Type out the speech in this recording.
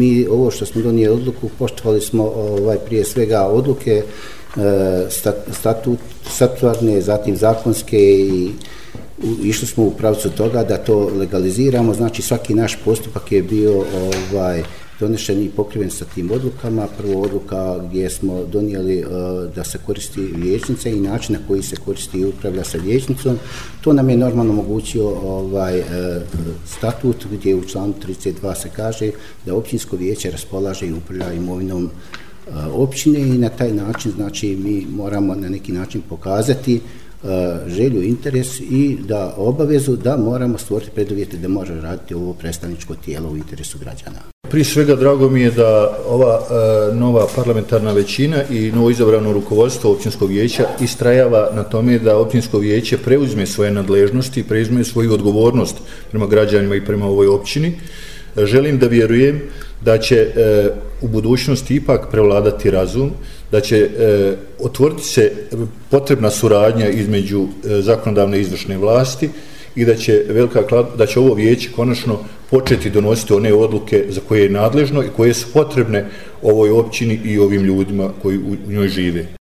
Mi ovo što smo donijeli odluku, poštovali smo prije svega odluke statutarne, zatim zakonske i išli smo u pravcu toga da to legaliziramo. Znači svaki naš postupak je bio donešen i pokriven sa tim odlukama. Prvo odluka gdje smo donijeli da se koristi vijećnica i način na koji se koristi i upravlja sa vijećnicom. To nam je normalno omogućio statut gdje u članu 32 se kaže da općinsko vijeće raspolaže i upravlja imovinom općine i na taj način znači mi moramo na neki način pokazati želju, interes i da obavezu da moramo stvoriti preduvjete da može raditi ovo predstavničko tijelo u interesu građana. Prije svega drago mi je da ova nova parlamentarna većina i novoizabrano rukovodstvo općinskog vijeća istrajava na tome da općinsko vijeće preuzme svoje nadležnosti, preuzme svoju odgovornost prema građanima i prema ovoj općini. Želim da vjerujem da će u budućnosti ipak prevladati razum, da će otvoriti se potrebna suradnja između zakonodavne i izvršne vlasti i da će ovo vijeće konačno početi donositi one odluke za koje je nadležno i koje su potrebne ovoj općini i ovim ljudima koji u njoj žive.